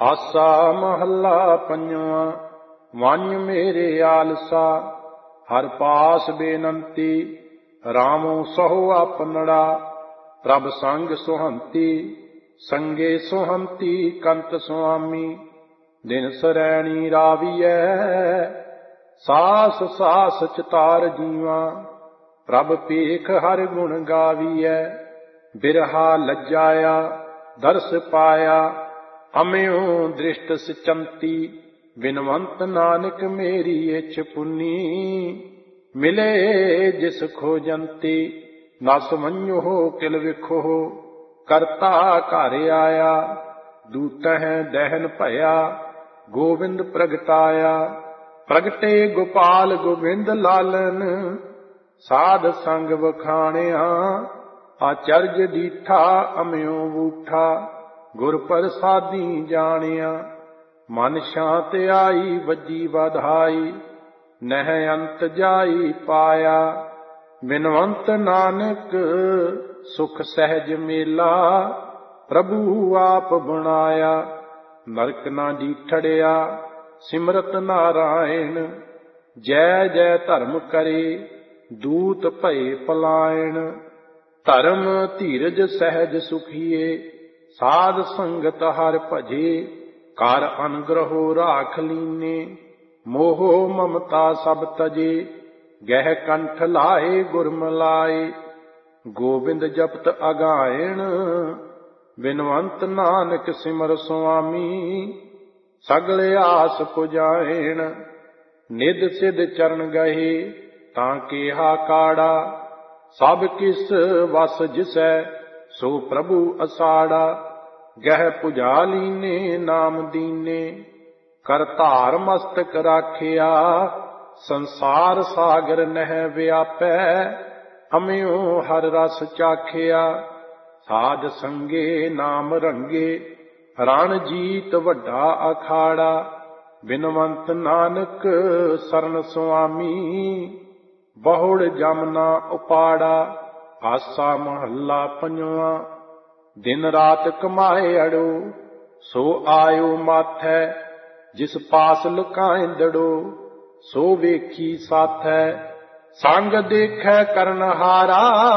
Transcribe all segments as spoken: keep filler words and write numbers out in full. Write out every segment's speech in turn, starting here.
ਆਸਾ ਮਹੱਲਾ ਪੰਜਵਾਂ। ਵੰਝ ਮੇਰੇ ਆਲਸਾ ਹਰ ਪਾਸ ਬੇਨੰਤੀ, ਰਾਮੋ ਸਹੁ ਆਪਨੜਾ ਪ੍ਰਭ ਸੰਗ ਸੁਹੰਤੀ। ਸੰਗੇ ਸੁਹੰਤੀ ਕੰਤ ਸੁਆਮੀ, ਦਿਨ ਸਰੈਣੀ ਰਾਵੀਐ। ਸਾਸ ਸਾਸ ਚਿਤਾਰ ਜੀਵਾ, ਪ੍ਰਭ ਪੇਖ ਹਰ ਗੁਣ ਗਾਵੀਐ। ਬਿਰਹਾ ਲੱਜਾਇਆ ਦਰਸ ਪਾਇਆ, ਅਮਿਓ ਦ੍ਰਿਸ਼ਟ ਸਿਚੰਤੀ। ਬਿਨਵੰਤ ਨਾਨਕ ਮੇਰੀ ਇਛ ਪੁੰਨੀ, ਮਿਲੇ ਜਿਸ ਖੋਜੰਤੀ। ਨਸ ਮੰਨਿਓ ਕਿਲ ਵਿਖੋ, ਕਰਤਾ ਘਰ ਆਇਆ। ਦੂਤਹਿ ਦਹਿਨ ਭਇਆ, ਗੋਬਿੰਦ ਪ੍ਰਗਟਾਇਆ। ਪ੍ਰਗਟੇ ਗੋਪਾਲ ਗੋਬਿੰਦ ਲਾਲਨ, ਸਾਧ ਸੰਗ ਵਖਾਣਿਆ। ਆਚਰਜ ਡੀਠਾ ਅਮਿਓ ਬੂਠਾ, ਗੁਰ ਪ੍ਰਸਾਦੀ ਜਾਣਿਆ। ਮਨ ਸ਼ਾਂਤ ਆਈ ਵੱਜੀ ਵਧਾਈ, ਨਹਿ ਅੰਤ ਜਾਈ ਪਾਇਆ। ਬਿਨਵੰਤ ਨਾਨਕ ਸੁਖ ਸਹਿਜ ਮੇਲਾ, ਪ੍ਰਭੂ ਆਪ ਬਣਾਇਆ। ਨਰਕ ਨਾ ਡੀਠੜਿਆ ਸਿਮਰਤ ਨਾਰਾਇਣ, ਜੈ ਜੈ ਧਰਮ ਕਰੇ ਦੂਤ ਭਏ ਪਲਾਇਣ। ਧਰਮ ਧੀਰਜ ਸਹਿਜ ਸੁਖੀਏ, ਸਾਧ ਸੰਗਤ ਹਰ ਭਜੇ। ਕਰ ਅਨਗ੍ਰਹੋ ਰਾਖ ਲੀਨੇ, ਮੋਹ ਮਮਤਾ ਸਭ ਤਜੇ। ਗਹਿ ਕੰਠ ਲਾਏ ਗੁਰ ਮਿਲਾਏ, ਗੋਬਿੰਦ ਜਪਤ ਅਗਾਇਣ। ਬਿਨਵੰਤ ਨਾਨਕ ਸਿਮਰ ਸੁਆਮੀ, ਸਗਲ ਆਸ ਪੁਜਾਇਣ। ਨਿਧ ਸਿਧ ਚਰਨ ਗਏ ਤਾਂ ਕੇਹਾ ਕਾੜਾ, ਸਭ ਕਿਸ ਵਸ ਜਿਸੈ ਸੋ ਪ੍ਰਭੂ ਅਸਾੜਾ। ਗਹਿ ਪੁਜਾ ਲੀਨੇ ਨਾਮ ਦੀਨੇ, ਕਰ ਧਾਰ ਮਸਤਕ ਰਾਖਿਆ। ਸੰਸਾਰ ਸਾਗਰ ਨਹਿ ਵਿਆਪੈ, ਅਮਿਓ ਹਰ ਰਸ ਚਾਖਿਆ। ਸਾਧ ਸੰਗੇ ਨਾਮ ਰੰਗੇ, ਰਣ ਜੀਤ ਵੱਡਾ ਅਖਾੜਾ। ਬਿਨਵੰਤ ਨਾਨਕ ਸਰਨ ਸੁਆਮੀ, ਬਹੁੜ ਜਮਨਾ ਉਪਾੜਾ। ਆਸਾ ਮਹੱਲਾ ਪੰਜਵਾਂ। ਦਿਨ ਰਾਤ ਕਮਾਏ ਅੜੋ, ਸੋ ਆਇਓ ਮਾਥੈ। ਜਿਸ ਪਾਸ ਲੁਕਾਇਂਦੜੋ, ਸੋ ਵੇਖੀ ਸਾਥੈ। ਸੰਗ ਦੇਖੈ ਕਰਨ ਹਾਰਾ,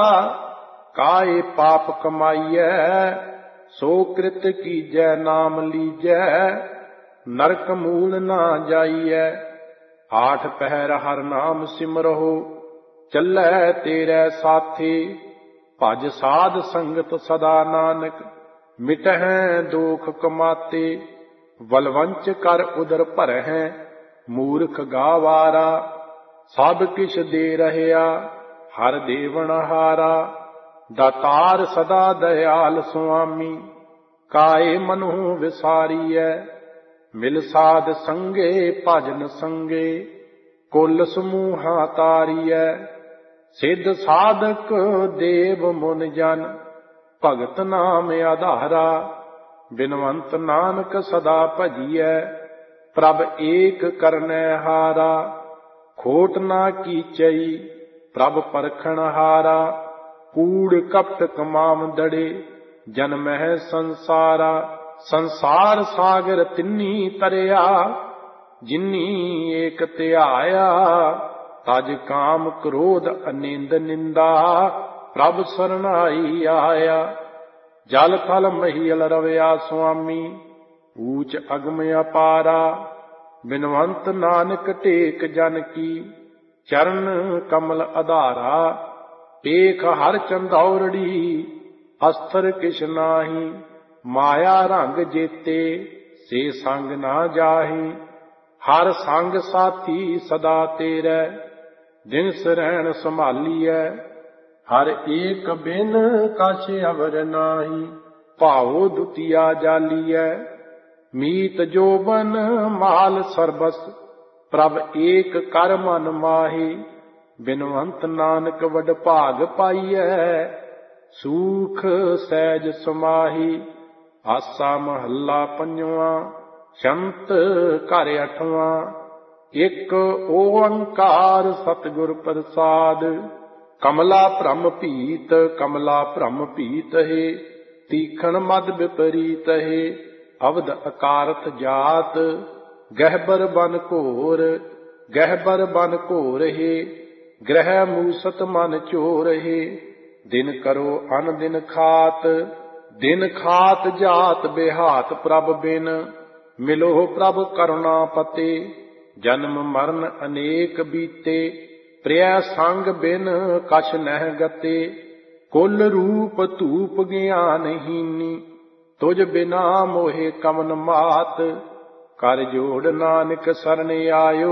ਕਾਏ ਪਾਪ ਕਮਾਈਐ। ਸੋ ਕ੍ਰਿਤ ਕੀਜੈ ਨਾਮ ਲੀਜੈ, ਨਰਕ ਮੂਲ ਨਾ ਜਾਈਐ। ਆਠ ਪਹਿਰ ਹਰ ਨਾਮ ਸਿਮਰਹੁ, ਚੱਲੈ ਤੇਰੇ ਸਾਥੀ। ਭਜ ਸਾਧ ਸੰਗਤ ਸਦਾ ਨਾਨਕ, ਮਿਟਹਿ ਦੋਖ ਕਮਾਤੇ। ਵਲਵੰਚ ਕਰ ਉਦਰ ਭਰਹਿ, ਮੂਰਖ ਗਾਵਾਰਾ। ਸਭ ਕਿਛ ਦੇ ਰਹਿਆ, ਹਰ ਦੇਵਨ ਹਾਰਾ। ਦਾਤਾਰ ਸਦਾ ਦਇਆਲ ਸੁਆਮੀ, ਕਾਏ ਮਨਹੁ ਵਿਸਾਰੀਐ। ਮਿਲ ਸਾਧ ਸੰਗੇ ਭਜਨ ਸੰਗੇ, ਕੁਲ ਸਮੂਹਾ ਤਾਰੀਐ। ਸਿੱਧ ਸਾਧਕ ਦੇਵ ਮੁਨ ਜਨ, ਭਗਤ ਨਾਮ ਆਧਾਰਾ। ਬਿਨਵੰਤ ਨਾਨਕ ਸਦਾ ਭਜੀਐ, ਪ੍ਰਭ ਏਕ ਕਰਨੈ ਹਾਰਾ। ਖੋਟ ਨਾ ਕੀਚਈ ਪ੍ਰਭ ਪਰਖਣ ਹਾਰਾ। ਕੂੜ ਕਪਟ ਕਮਾਵੰਦੜੇ, ਜਨਮਹਿ ਸੰਸਾਰਾ। ਸੰਸਾਰ ਸਾਗਰ ਤਿੰਨੀ ਤਰਿਆ, ਜਿਨੀ ਏਕ ਧਿਆਇਆ। ਤਜ ਕਾਮ ਕ੍ਰੋਧ ਅਨਿੰਦ ਨਿੰਦਾ, ਪ੍ਰਭ ਸਰਨਾਈ ਆਇਆ। ਜਲ ਥਲ ਮਹੀਲ ਰਵਿਆ ਸੁਆਮੀ, ਊਚ ਅਗਮ ਅਪਾਰਾ। ਬਿਨਵੰਤ ਨਾਨਕ ਟੇਕ ਜਨ ਕੀ, ਚਰਨ ਕਮਲ ਆਧਾਰਾ। ਏਕ ਹਰ ਚੰਦੌਰੜੀ, ਅਸਥਰ ਕਿਛ ਨਾਹੀ। ਮਾਇਆ ਰੰਗ ਜੇਤੇ, ਸੇ ਸੰਗ ਨਾ ਜਾਹੀ। ਹਰ ਸੰਗ ਸਾਥੀ ਸਦਾ ਤੇਰੇ, ਦਿਨ ਸਰੈਣ ਸੰਭਾਲੀਐ। ਹਰ ਏਕ ਬਿਨ ਕਛ ਅਵਰ ਨਾਹੀ, ਭਾਉ ਦੁਤੀਆ ਜਾਲੀਐ। ਮੀਤ ਜੋਬਨ ਮਾਲ ਸਰਬਸ, ਪ੍ਰਭ ਏਕ ਕਰ ਮਨ ਮਾਹੀ। ਬਿਨਵੰਤ ਨਾਨਕ ਵਡ ਭਾਗ ਪਾਈਐ, ਸੂਖ ਸਹਿਜ ਸਮਾਹੀ। ਆਸਾ ਮਹੱਲਾ ਪੰਜਵਾਂ। ਸ਼ੰਤ ਘਰ ਅਠਵਾਂ। ਇਕ ਓੰਕਾਰ ਸਤਿਗੁਰ ਪ੍ਰਸਾਦ, ਕਮਲਾ ਭ੍ਰਮ ਭੀਤ ਕਮਲਾ ਭ੍ਰਮ ਭੀਤ ਹੈ। ਤੀਖਣ ਮਦ ਵਿਪਰੀਤ ਹੈ। ਅਵਧ ਅਕਾਰਤ ਜਾਤ। ਗਹਿਬਰ ਬਨ ਘੋਰ ਗਹਿਬਰ ਬਨ ਘੋਰ ਹੈ, ਗ੍ਰਹਿ ਮੂਸਤ ਮਨ ਚੋਰ ਹੈ। ਦਿਨ ਕਰੋ ਅਨ ਦਿਨ ਖਾਤ, ਦਿਨ ਖਾਤ ਜਾਤ ਬਿਹਾਤ ਪ੍ਰਭ ਬਿਨ। ਮਿਲੋ ਪ੍ਰਭ ਕਰੁਣਾ ਪਤੇ, ਜਨਮ ਮਰਨ ਅਨੇਕ ਬੀਤੇ। ਪ੍ਰਿਯ ਸੰਗ ਬਿਨ ਕਛ ਨਹਿ ਗਤੇ, ਕੁਲ ਰੂਪ ਧੂਪ ਗਿਆਨਹੀਨੀ। ਤੁਝ ਬਿਨਾ ਮੋਹਿ ਕਵਨ ਮਾਤ, ਕਰ ਜੋੜ ਨਾਨਕ ਸਰਣ ਆਇਓ।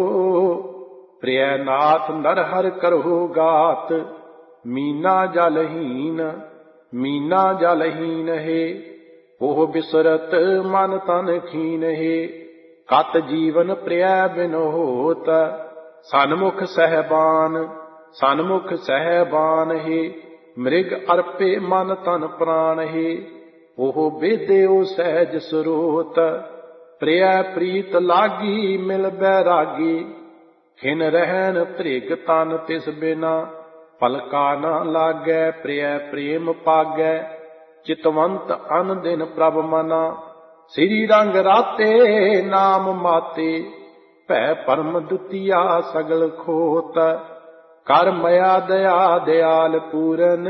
ਪ੍ਰਿਯ ਨਾਥ ਨਰ ਹਰਿ ਕਰਹੁ ਗਾਤ, ਮੀਨਾ ਜਲਹੀਨ ਮੀਨਾ ਜਲਹੀਨ ਹੈ। ਉਹ ਬਿਸਰਤ ਮਨ ਤਨ ਖੀਨ ਹੈ, ਕਤ ਜੀਵਨ ਪ੍ਰਿਯ ਬਿਨ ਹੋਤ। ਸਨਮੁਖ ਸਹਿਬਾਨ ਸਨਮੁਖ ਸਹਿਬਾਨ ਹੈ, ਮ੍ਰਿਗ ਅਰਪੇ ਮਨ ਤਨ ਪ੍ਰਾਨ ਹੈ। ਉਹ ਬੇਦਿਓ ਸਹਿਜ ਸਰੋਤ, ਪ੍ਰਿਯ ਪ੍ਰੀਤ ਲਾਗੀ ਮਿਲ ਬੈਰਾਗੀ। ਖਿਨ ਰਹਿਣ ਭ੍ਰਿਗ ਤਨ ਤਿਸ ਬਿਨਾ, ਪਲਕਾ ਨਾ ਲਾਗੈ ਪ੍ਰਿਯ ਪ੍ਰੇਮ ਪਾਗੈ। ਚਿਤਵੰਤ ਅਨ ਦਿਨ ਪ੍ਰਭ ਮਨਾ, ਸ੍ਰੀ ਰੰਗ ਰਾਤੇ ਨਾਮ ਮਾਤੇ। ਭੈ ਪਰਮ ਦੁਤੀਆ ਸਗਲ ਖੋਤ, ਕਰ ਮਇਆ ਦਇਆ ਦਿਆਲ ਪੂਰਨ।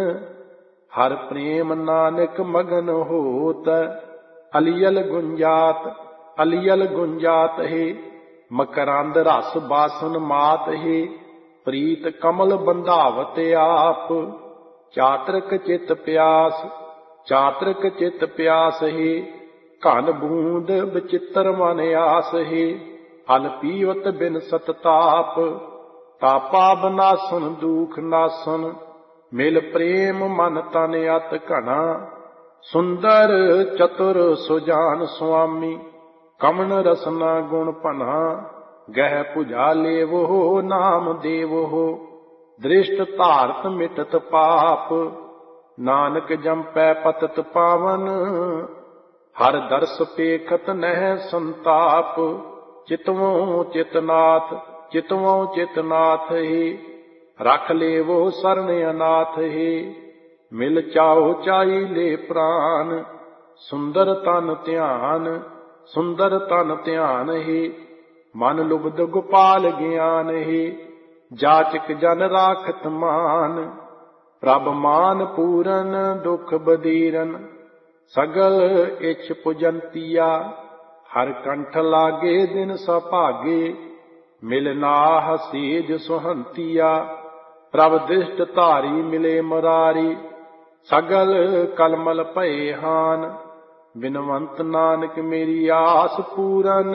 ਹਰ ਪ੍ਰੇਮ ਨਾਨਕ ਮਗਨ ਹੋਤ। ਅਲੀਅਲ ਗੁੰਜਾਤ ਅਲੀਅਲ ਗੁੰਜਾਤ ਹੈ, ਮਕਰੰਦ ਰਸ ਬਾਸਨ ਮਾਤ ਹੈ। ਪ੍ਰੀਤ ਕਮਲ ਬੰਧਾਵਤ ਆਪ, ਚਾਤ੍ਰਿਕ ਚਿਤ ਪਿਆਸ ਚਾਤ੍ਰਿਕ ਚਿਤ ਪਿਆਸ ਹੈ। ਘਨ ਬੂੰਦ ਬਚਿੱਤਰ ਮਨ ਆਸ ਹੈ, ਹਲ ਪੀਵਤ ਬਿਨ ਸਤਤਾਪ। ਤਾਪਾ ਬਨਾਸਨ ਦੂਖ ਨਾਸਨ, ਮਿਲ ਪ੍ਰੇਮ ਮਨ ਤਨ ਅਤ ਘਣਾ। ਸੁੰਦਰ ਚਤੁਰ ਸੁਜਾਨ ਸੁਆਮੀ, ਕਮਨ ਰਸਨਾ ਗੁਣ ਭਨਾ। ਗਹਿ ਭੁਜਾ ਲੇਵੋ ਨਾਮ ਦੇਵੋ, ਦ੍ਰਿਸ਼ਟ ਧਾਰਤ ਮਿਟਤ ਪਾਪ। ਨਾਨਕ ਜੰਪੈ ਪਤਤ ਪਾਵਨ, ਹਰ ਦਰਸ ਪੇਖਤ ਨਹਿ ਸੰਤਾਪ। ਚਿਤਵੋਂ ਚਿਤਨਾਥ ਚਿਤਵੋਂ ਚਿਤਨਾਥ ਹੈ, ਰਖ ਲੇਵੋ ਸਰਣ ਅਨਾਥ ਹੈ। ਮਿਲ ਚਾਉ ਚਾਈ ਲੈ ਪ੍ਰਾਨ, ਸੁੰਦਰ ਤਨ ਧਿਆਨ ਸੁੰਦਰ ਤਨ ਧਿਆਨ ਹੈ। ਮਨ ਲੁਬਧ ਗੋਪਾਲ ਗਿਆਨ ਹੈ, ਜਾਚਕ ਜਨ ਰਾਖਤ ਮਾਨ। ਪ੍ਰਭ ਮਾਨ ਪੂਰਨ ਦੁਖ ਬਦੀਰਨ, ਸਗਲ ਇਛ ਪੁਜੰਤੀਆ। ਹਰ ਕੰਠ ਲਾਗੇ ਦਿਨ ਸੁਭਾਗੇ, ਮਿਲ ਨਾਹ ਸੇਜ ਸੁਹੰਤੀਆ। ਪ੍ਰਭ ਦ੍ਰਿਸ਼ਟ ਧਾਰੀ ਮਿਲੇ ਮੁਰਾਰੀ, ਸਗਲ ਕਲਮਲ ਭਏ ਹਾਨ। ਬਿਨਵੰਤ ਨਾਨਕ ਮੇਰੀ ਆਸ ਪੂਰਨ,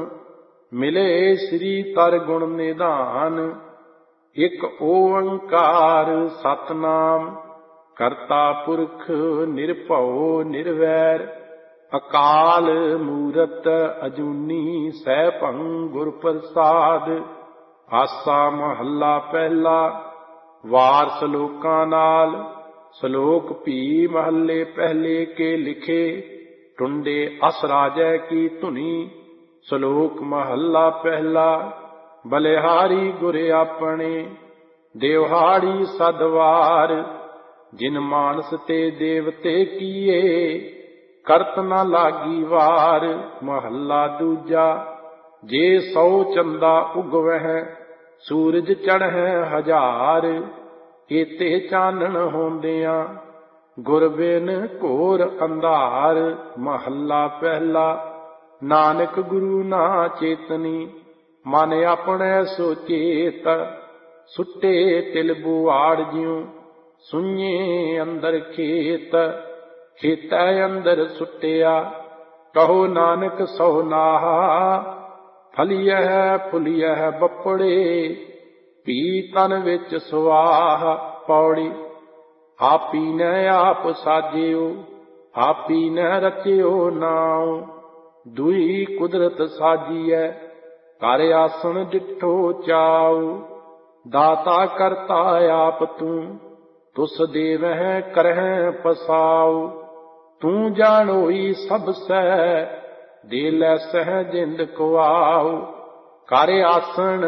ਮਿਲੇ ਸ੍ਰੀ ਤਰ ਗੁਣ ਨਿਧਾਨ। ਇਕ ਓੰਕਾਰ ਸਤਨਾਮ, ਕਰਤਾ ਪੁਰਖ ਨਿਰਭਉ ਨਿਰਵੈਰ। ਅਕਾਲ ਮੂਰਤ ਅਜੂਨੀ ਸੈਭੰ ਗੁਰ ਪ੍ਰਸਾਦ। ਆਸਾ ਮਹੱਲਾ ਪਹਿਲਾ। ਵਾਰ ਸਲੋਕਾਂ ਨਾਲ। ਸਲੋਕ ਭੀ ਮਹੱਲੇ ਪਹਿਲੇ ਕੇ ਲਿਖੇ, ਟੁੰਡੇ ਅਸ ਰਾਜੈ ਕੀ ਧੁਨੀ। ਸਲੋਕ ਮਹੱਲਾ ਪਹਿਲਾ। ਬਲਿਹਾਰੀ ਗੁਰ ਆਪਣੇ, ਦਿਵਹਾੜੀ ਸਦਵਾਰ। ਜਿਨ ਮਾਨਸ ਤੇ ਦੇਵਤੇ ਕੀਏ, ਕਰਤ ਨ ਲਾਗੀ ਵਾਰ। ਮਹੱਲਾ ਦੂਜਾ। ਜੇ ਸੌ ਚੰਦਾ ਉਗਵਹਿ, ਸੂਰਜ ਚੜ੍ਹੈ ਹਜ਼ਾਰ। ਏਤੇ ਚਾਨਣ ਹੁੰਦਿਆਂ, ਗੁਰ ਬਿਨ ਘੋਰ ਅੰਧਾਰ। ਮਹੱਲਾ ਪਹਿਲਾ। ਨਾਨਕ ਗੁਰੂ ਨਾ ਚੇਤਨੀ, ਮਨ ਆਪਣੇ ਸੁਚੇਤ। ਸੁੱਟੇ ਤਿਲ ਬੁਆੜ ਜਿਉ, ਸੁਈਏ ਅੰਦਰ ਖੇਤ। ਖੇਤੈ ਅੰਦਰ ਸੁੱਟਿਆ, ਕਹੋ ਨਾਨਕ ਸੋ ਨਾਹਾ। ਫਲੀਐ ਫੁਲੀਐ ਬੱਪੜੇ, ਭੀ ਤਨ ਵਿੱਚ ਸੁਆਹ। ਪੌੜੀ। ਆਪੀ ਨੇ ਆਪ ਸਾਜਿਓ, ਆਪੀ ਨੇ ਰਚਿਓ ਨਾਉ। ਦੁਈ ਕੁਦਰਤ ਸਾਜੀਐ, ਕਰ ਆਸਣ ਡਿਠੋ ਚਾਉ। ਦਾਤਾ ਕਰਤਾ ਆਪ ਤੂੰ, ਤੁਸ ਦੇਵਹਿ ਕਰਹਿ ਪਸਾਉ। ਤੂੰ ਜਾਣੋਈ ਸਭ ਸਹਿ, ਦੇ ਲੈ ਸਹਿ ਜਿੰਦ ਕੁਆਉ। ਕਰ ਆਸਣ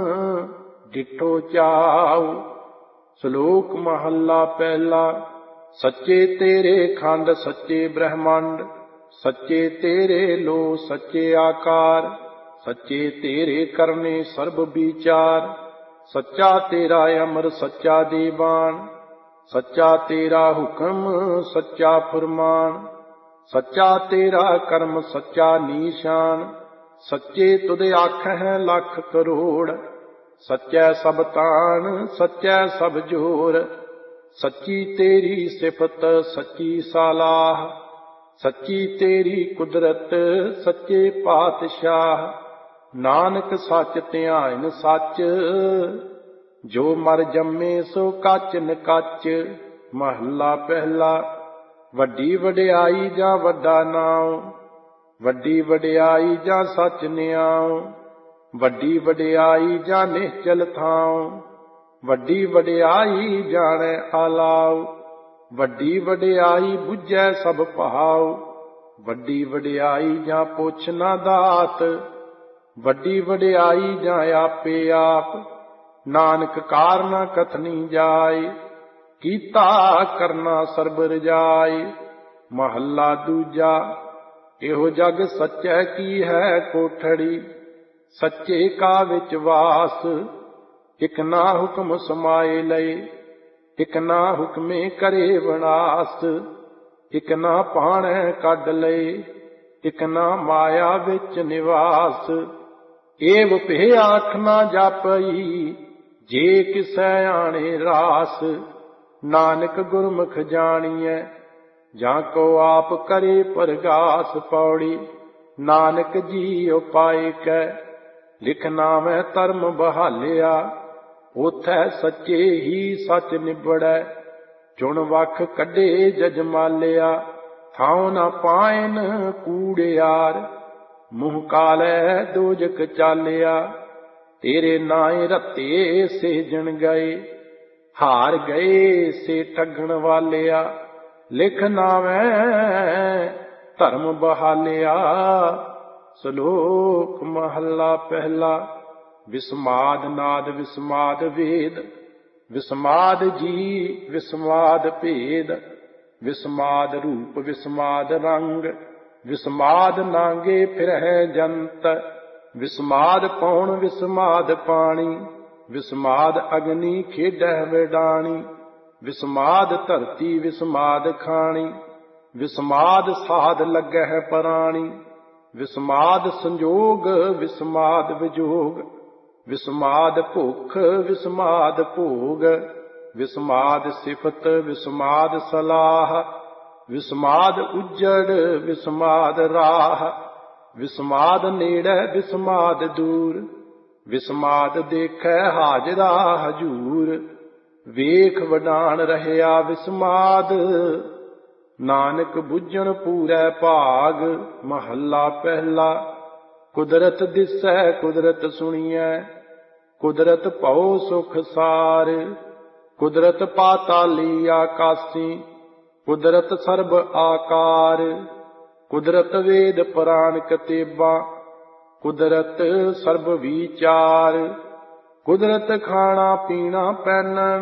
ਡਿਠੋ ਚਾਉ। ਸ਼ਲੋਕ ਮਹੱਲਾ ਪਹਿਲਾ। ਸੱਚੇ ਤੇਰੇ ਖੰਡ ਸੱਚੇ ਬ੍ਰਹਮੰਡ, ਸੱਚੇ ਤੇਰੇ ਲੋ ਸੱਚੇ ਆਕਾਰ, ਸੱਚੇ ਤੇਰੇ ਕਰਨੇ ਸਰਬ ਵਿਚਾਰ। ਸੱਚਾ ਤੇਰਾ ਅਮਰ ਸੱਚਾ ਦੀਵਾਨ, ਸੱਚਾ ਤੇਰਾ ਹੁਕਮ ਸੱਚਾ ਫੁਰਮਾਨ। ਸੱਚਾ ਤੇਰਾ ਕਰਮ ਸੱਚਾ ਨੀਸ਼ਾਨ, ਸੱਚੇ ਤੁਧ ਆਖਹਿ ਲੱਖ ਕਰੋੜ। ਸੱਚੈ ਸਭ ਤਾਣ ਸੱਚੈ ਸਭ ਜੋਰ, ਸੱਚੀ ਤੇਰੀ ਸਿਫਤ ਸੱਚੀ ਸਲਾਹ। ਸੱਚੀ ਤੇਰੀ ਕੁਦਰਤ ਸੱਚੇ ਪਾਤਸ਼ਾਹ, ਨਾਨਕ ਸੱਚ ਧਿਆਇਨ ਸੱਚ। ਜੋ ਮਰ ਜੰਮੇ ਸੋ ਕੱਚ ਨਕੱਚ। ਮਹੱਲਾ ਪਹਿਲਾ। ਵੱਡੀ ਵਡਿਆਈ ਜਾਂ ਵੱਡਾ ਨਾਉ, ਵੱਡੀ ਵਡਿਆਈ ਜਾਂ ਸੱਚ ਨਿਆਉ। ਵੱਡੀ ਵਡਿਆਈ ਜਾਂ ਨਿਹਚਲ ਥਾਉ, ਵੱਡੀ ਵਡਿਆਈ ਜਾਣੈ ਆਲਾਉ। ਵੱਡੀ ਵਡਿਆਈ ਬੁੱਝੈ ਸਭ ਭਾਉ, ਵੱਡੀ ਵਡਿਆਈ ਜਾਂ ਪੁੱਛ ਨਾ ਦਾਤ। ਵੱਡੀ ਵਡਿਆਈ ਜਾਂ ਆਪੇ ਆਪ, ਨਾਨਕ ਕਾਰਨਾ ਕਥਨੀ ਜਾਏ। ਕੀਤਾ ਕਰਨਾ ਸਰਬ ਰਜਾਈ। ਮਹੱਲਾ ਦੂਜਾ। ਇਹੋ ਜਗ ਸੱਚੈ ਕੀ ਹੈ ਕੋਠੜੀ, ਸੱਚੇ ਕਾ ਵਿੱਚ ਵਾਸ। ਇਕ ਨਾ ਹੁਕਮ ਸਮਾਏ ਲਏ, ਇਕ ਨਾ ਹੁਕਮੇ ਕਰੇ ਵਿਨਾਸ਼। ਇਕ ਨਾ ਪਾਣੈ ਕੱਢ ਲਏ, ਇਕ ਨਾ ਮਾਇਆ ਵਿੱਚ ਨਿਵਾਸ। ਏਵ ਭੇ ਆਖ ਨਾ ਜਾਪਈ, ਜੇ ਕਿਸੈ ਆਣੇ ਰਾਸ। ਨਾਨਕ ਗੁਰਮੁਖ ਜਾਣੀਐ, ਜਾਂ ਕੋ ਆਪ ਕਰੇ ਪਰਗਾਸ। ਪੌੜੀ। ਨਾਨਕ ਜੀ ਉਪਾਇ ਕੈ, ਲਿਖ ਨਾਮੈ ਧਰਮ ਬਹਾਲਿਆ। ਉਥੈ ਸੱਚੇ ਹੀ ਸੱਚ ਨਿਬੜੈ, ਚੁਣ ਵਖ ਕੱਢੇ ਜਜਮਾਲਿਆ। ਥਾਉ ਨਾ ਪਾਇਨ ਕੂੜਿਆਰ, ਮੂੰਹ ਕਾਲੈ ਦੋਜਕ ਚਾਲਿਆ। ਤੇਰੇ ਨਾਏ ਰਤੇ ਸੇਜਣ ਗਏ, ਹਾਰ ਗਏ ਸੇ ਠੱਗਣ ਵਾਲਿਆ। ਲਿਖ ਨਾਮੈ ਧਰਮ ਬਹਾਲਿਆ। ਸ਼ਲੋਕ ਮਹੱਲਾ ਪਹਿਲਾ। ਵਿਸਮਾਦ ਨਾਦ ਵਿਸਮਾਦ ਵੇਦ, ਵਿਸਮਾਦ ਜੀ ਵਿਸਮਾਦ ਭੇਦ। ਵਿਸਮਾਦ ਰੂਪ ਵਿਸਮਾਦ ਰੰਗ, ਵਿਸਮਾਦ ਨਾਂਗੇ ਫਿਰਹਿ ਜੰਤ। ਵਿਸਮਾਦ ਪੌਣ ਵਿਸਮਾਦ ਪਾਣੀ, ਵਿਸਮਾਦ ਅਗਨੀ ਖੇਡਹਿ ਵਿਡਾਣੀ। ਵਿਸਮਾਦ ਧਰਤੀ ਵਿਸਮਾਦ ਖਾਣੀ, ਵਿਸਮਾਦ ਸਾਧ ਲੱਗਹਿ ਪਰਾਣੀ। ਵਿਸਮਾਦ ਸੰਜੋਗ ਵਿਸਮਾਦ ਵਿਜੋਗ, ਵਿਸਮਾਦ ਭੁੱਖ ਵਿਸਮਾਦ ਭੋਗ। ਵਿਸਮਾਦ ਸਿਫਤ ਵਿਸਮਾਦ ਸਲਾਹ, ਵਿਸਮਾਦ ਉਜੜ ਵਿਸਮਾਦ ਰਾਹ। ਵਿਸਮਾਦ ਨੇੜੇ ਵਿਸਮਾਦ ਦੂਰ, ਵਿਸਮਾਦ ਦੇਖੈ ਹਾਜ਼ਰਾ ਹਜੂਰ। ਵੇਖ ਵਡਾਣ ਰਹਿਆ ਵਿਸਮਾਦ, ਨਾਨਕ ਬੁੱਝਣ ਪੂਰੈ ਭਾਗ। ਮਹੱਲਾ ਪਹਿਲਾ। ਕੁਦਰਤ ਦਿਸੈ ਕੁਦਰਤ ਸੁਣੀਐ, ਕੁਦਰਤ ਭਉ ਸੁਖ ਸਾਰ। ਕੁਦਰਤ ਪਾਤਾਲੀ ਆਕਾਸੀ, ਕੁਦਰਤ ਸਰਬ ਆਕਾਰ। ਕੁਦਰਤ ਵੇਦ ਪੁਰਾਣ ਕਤੇਬਾਂ, ਕੁਦਰਤ ਸਰਬ ਵਿਚਾਰ। ਕੁਦਰਤ ਖਾਣਾ ਪੀਣਾ ਪਹਿਨਣ,